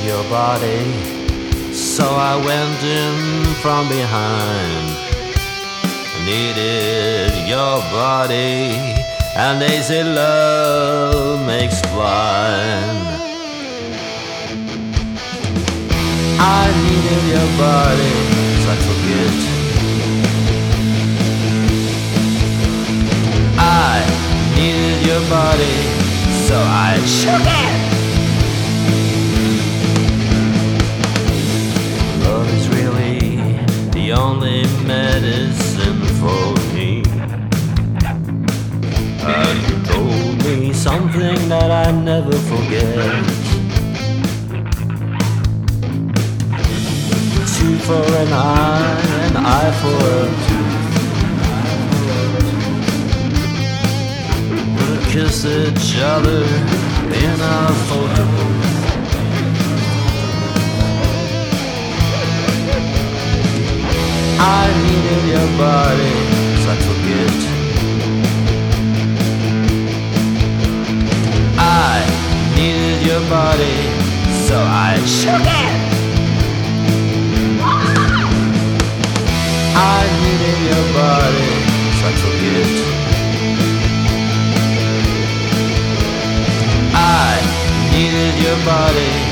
your body, so I went in from behind. I needed your body, and they say love makes blind. I needed your body, so I took it. I needed your body, so I shook it. Love is really the only medicine for me. And you told me something that I never forget. Tooth for an eye for a tooth. We'll kiss each other in a photo. I needed your body, so I took it. I needed your body, so I shook it. I needed your body, so I took it. I needed your body.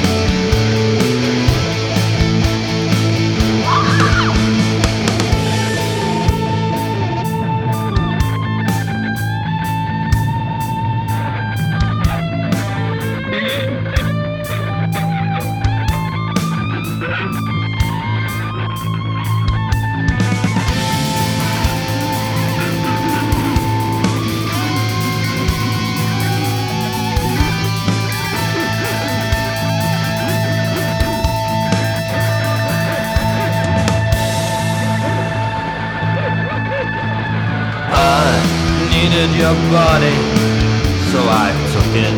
Needed your body, so I took it.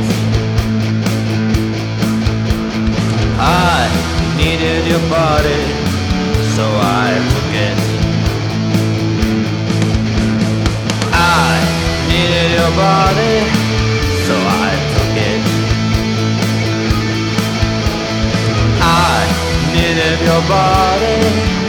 I needed your body, so I took it. I needed your body, so I took it. I needed your body.